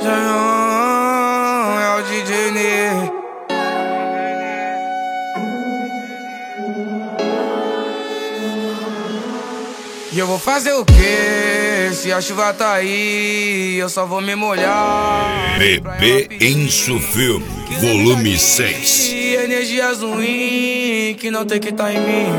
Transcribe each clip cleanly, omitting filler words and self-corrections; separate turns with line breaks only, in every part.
É o DJ Ney. E eu vou fazer o quê? Se a chuva tá aí, eu só vou me molhar.
Bebê Enzo Filme, volume 6.
Energias ruins que não tem que tá em mim.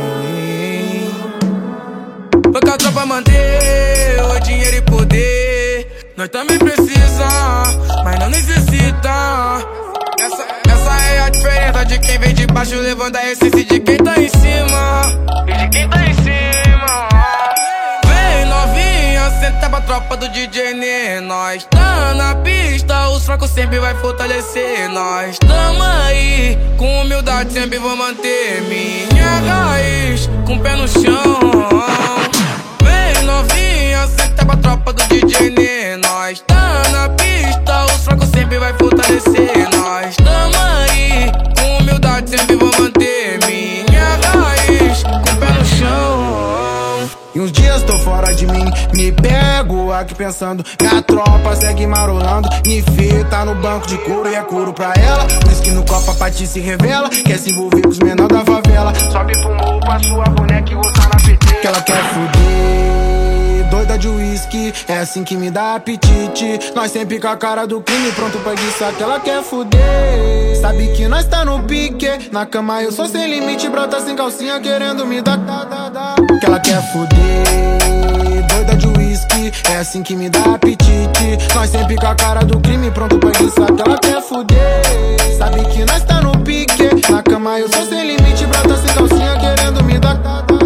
Porque a tropa manter o dinheiro e poder. Nós também precisa, mas não necessita. Essa é a diferença de quem vem de baixo, levando a essência de quem tá em cima. E de quem tá em cima. Vem novinha, senta pra tropa do DJ Ney. Nós tá na pista, os fracos sempre vai fortalecer. Nós tamo aí, com humildade sempre vou manter minha raiz, com o pé no chão. Vem novinha, senta pra tropa do DJ Ney. Nós tá na pista, os fracos sempre vai fortalecer. Nós tamo aí, com humildade sempre vou manter minha raiz, com o pé no chão.
E uns dias tô fora de mim, me pego aqui pensando. Minha tropa segue marolando, me tá no banco de couro e é couro pra ela. Whisky no copo, a Pati se revela, quer se envolver com os menor da favela. Sobe pro morro pra sua boneca e outra na PT. Que ela quer fuder, doida de whisky, é assim que me dá apetite. Nós sempre com a cara do crime, pronto pra guiçar que ela quer fuder. Sabe que nós tá no pique, na cama eu sou sem limite, brota sem calcinha querendo me dar. Que ela quer fuder, doida de whisky, é assim que me dá apetite. Nós sempre com a cara do crime, pronto pra guiçar que ela quer fuder. Sabe que nós tá no pique, na cama eu sou sem limite, brota sem calcinha querendo me dar.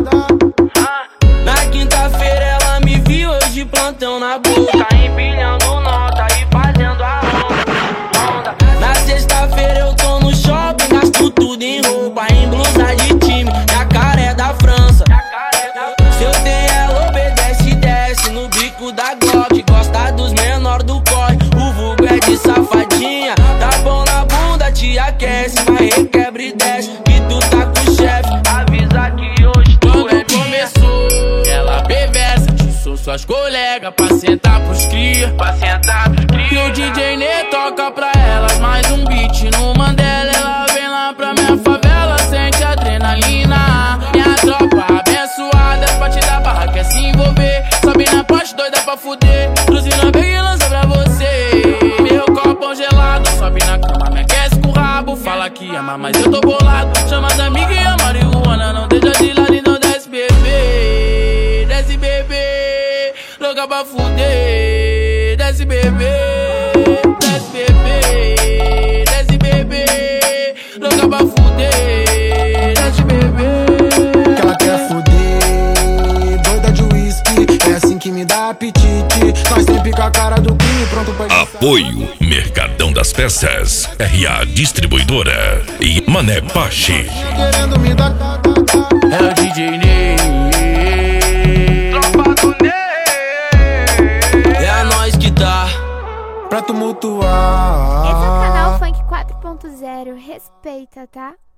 Na quinta-feira ela me viu hoje plantão na boca, empilhando nota e fazendo a onda. Na sexta-feira eu tô no shopping, gasto tudo em roupa, em blusa de time, jacaré da França. Se eu tenho ela obedece, desce no bico da Glock. Gosta dos menor do corre, o vulgo é de safadinha. Tá bom na bunda, te aquece, vai requebra e desce. E tu tá com o chefe, avisa que hoje tu é começou. Ela perversa, sou suas colegas pra sentar pros cria. E o DJ Ney toca pra elas mais um beat no Mandela. Ela vem lá pra minha favela, sente adrenalina. Minha tropa abençoada, pra te dar barra, quer se envolver. Sobe na poste, doida pra fuder. Cruzina bem e lança pra você. Meu copão gelado, sobe na cama, me aquece com o rabo. Fala que ama, mas eu tô bolado. Chama as amigas e a marihuana, não deixa de lado e não desce, bebê. Desce, bebê, louca pra fuder. Desce, bebê, desce, bebê. Desce, bebê, louca pra fuder. Desce, bebê.
Que ela quer fuder, doida de whisky, é assim que me dá apetite. Nós sempre com a cara do crime, pronto pra guiçar.
Apoio Mercadão das Peças, RA Distribuidora e Mané Pache.
Querendo me dar.
É o DJ Ney,
Tropa do Ney.
é a nós que tá.
Pra tumultuar.
Esse é o canal Funk 4.0, respeita, tá?